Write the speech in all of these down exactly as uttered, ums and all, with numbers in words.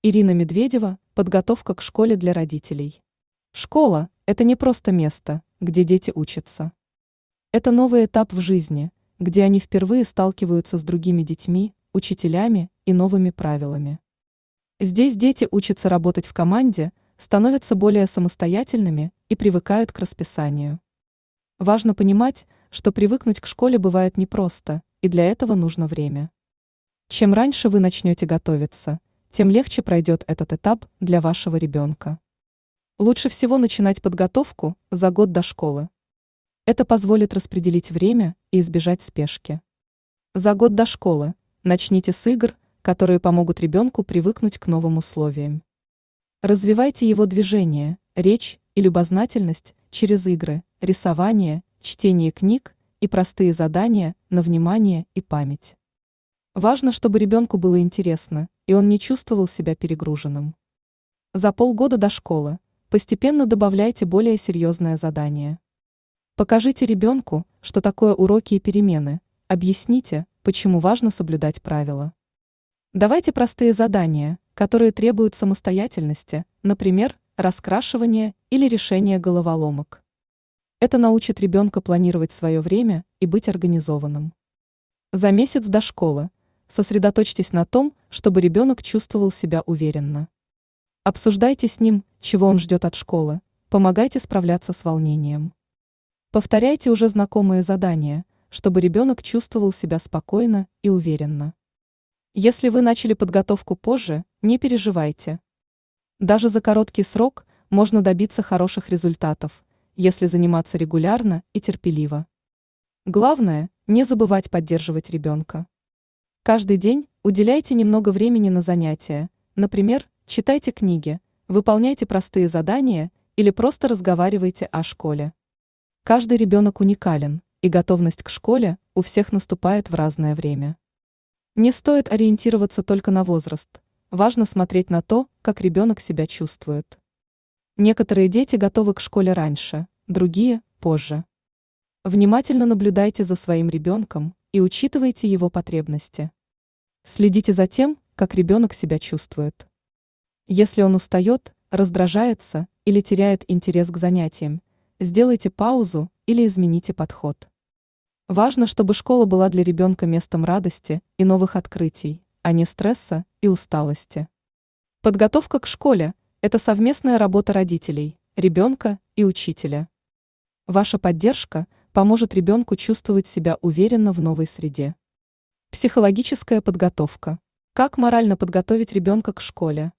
Ирина Медведева. Подготовка к школе для родителей. Школа – это не просто место, где дети учатся. Это новый этап в жизни, где они впервые сталкиваются с другими детьми, учителями и новыми правилами. Здесь дети учатся работать в команде, становятся более самостоятельными и привыкают к расписанию. Важно понимать, что привыкнуть к школе бывает непросто, и для этого нужно время. Чем раньше вы начнете готовиться, тем легче пройдет этот этап для вашего ребенка. Лучше всего начинать подготовку за год до школы. Это позволит распределить время и избежать спешки. За год до школы начните с игр, которые помогут ребенку привыкнуть к новым условиям. Развивайте его движение, речь и любознательность через игры, рисование, чтение книг и простые задания на внимание и память. Важно, чтобы ребенку было интересно, и он не чувствовал себя перегруженным. За полгода до школы постепенно добавляйте более серьезное задание. Покажите ребенку, что такое уроки и перемены, объясните, почему важно соблюдать правила. Давайте простые задания, которые требуют самостоятельности, например, раскрашивание или решение головоломок. Это научит ребенка планировать свое время и быть организованным. За месяц до школы сосредоточьтесь на том, чтобы ребенок чувствовал себя уверенно. Обсуждайте с ним, чего он ждет от школы, помогайте справляться с волнением. Повторяйте уже знакомые задания, чтобы ребенок чувствовал себя спокойно и уверенно. Если вы начали подготовку позже, не переживайте. Даже за короткий срок можно добиться хороших результатов, если заниматься регулярно и терпеливо. Главное, не забывать поддерживать ребенка. Каждый день уделяйте немного времени на занятия, например, читайте книги, выполняйте простые задания или просто разговаривайте о школе. Каждый ребенок уникален, и готовность к школе у всех наступает в разное время. Не стоит ориентироваться только на возраст, важно смотреть на то, как ребенок себя чувствует. Некоторые дети готовы к школе раньше, другие – позже. Внимательно наблюдайте за своим ребенком и учитывайте его потребности. Следите за тем, как ребенок себя чувствует. Если он устает, раздражается или теряет интерес к занятиям, сделайте паузу или измените подход. Важно, чтобы школа была для ребенка местом радости и новых открытий, а не стресса и усталости. Подготовка к школе – это совместная работа родителей, ребенка и учителя. Ваша поддержка поможет ребенку чувствовать себя уверенно в новой среде. Психологическая подготовка. Как морально подготовить ребенка к школе?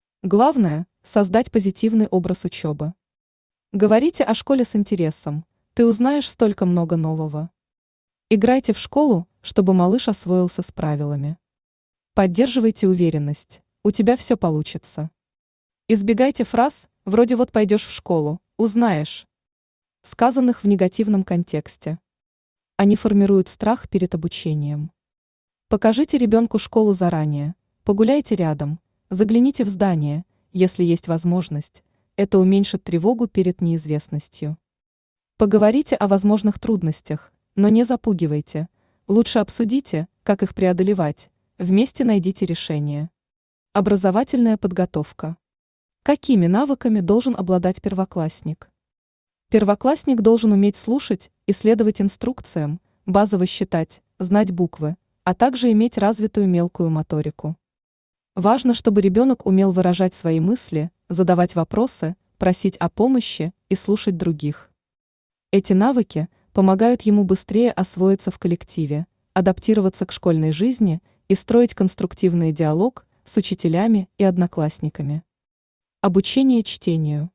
Главное – создать позитивный образ учебы. Говорите о школе с интересом, ты узнаешь столько много нового. Играйте в школу, чтобы малыш освоился с правилами. Поддерживайте уверенность, у тебя все получится. Избегайте фраз, вроде «вот пойдешь в школу, узнаешь», сказанных в негативном контексте. Они формируют страх перед обучением. Покажите ребенку школу заранее, погуляйте рядом, загляните в здание, если есть возможность, это уменьшит тревогу перед неизвестностью. Поговорите о возможных трудностях, но не запугивайте, лучше обсудите, как их преодолевать, вместе найдите решение. Образовательная подготовка. Какими навыками должен обладать первоклассник? Первоклассник должен уметь слушать и следовать инструкциям, базово считать, знать буквы, а также иметь развитую мелкую моторику. Важно, чтобы ребенок умел выражать свои мысли, задавать вопросы, просить о помощи и слушать других. Эти навыки помогают ему быстрее освоиться в коллективе, адаптироваться к школьной жизни и строить конструктивный диалог с учителями и одноклассниками. Обучение чтению.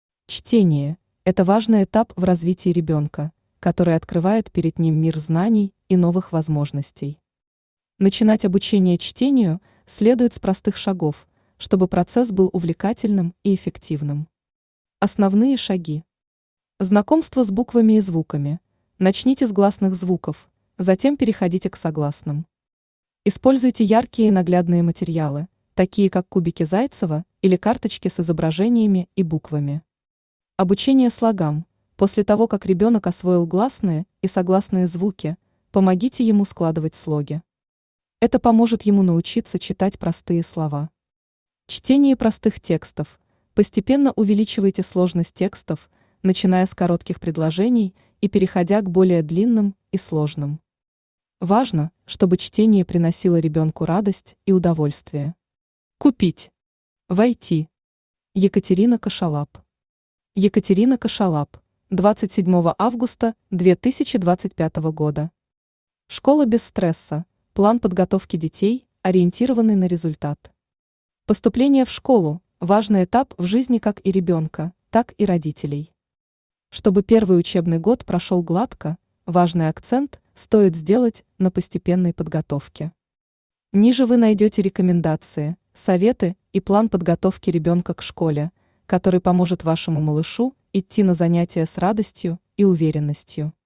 Чтение – это важный этап в развитии ребенка, который открывает перед ним мир знаний и новых возможностей. Начинать обучение чтению следует с простых шагов, чтобы процесс был увлекательным и эффективным. Основные шаги. Знакомство с буквами и звуками. Начните с гласных звуков, затем переходите к согласным. Используйте яркие и наглядные материалы, такие как кубики Зайцева или карточки с изображениями и буквами. Обучение слогам. После того, как ребенок освоил гласные и согласные звуки, помогите ему складывать слоги. Это поможет ему научиться читать простые слова. Чтение простых текстов. Постепенно увеличивайте сложность текстов, начиная с коротких предложений и переходя к более длинным и сложным. Важно, чтобы чтение приносило ребенку радость и удовольствие. Купить. Войти. Екатерина Кошалап. Екатерина Кошалап. двадцать седьмого августа две тысячи двадцать пятого года. Школа без стресса. План подготовки детей, ориентированный на результат. Поступление в школу – важный этап в жизни как и ребенка, так и родителей. Чтобы первый учебный год прошел гладко, важный акцент стоит сделать на постепенной подготовке. Ниже вы найдете рекомендации, советы и план подготовки ребенка к школе, который поможет вашему малышу идти на занятия с радостью и уверенностью.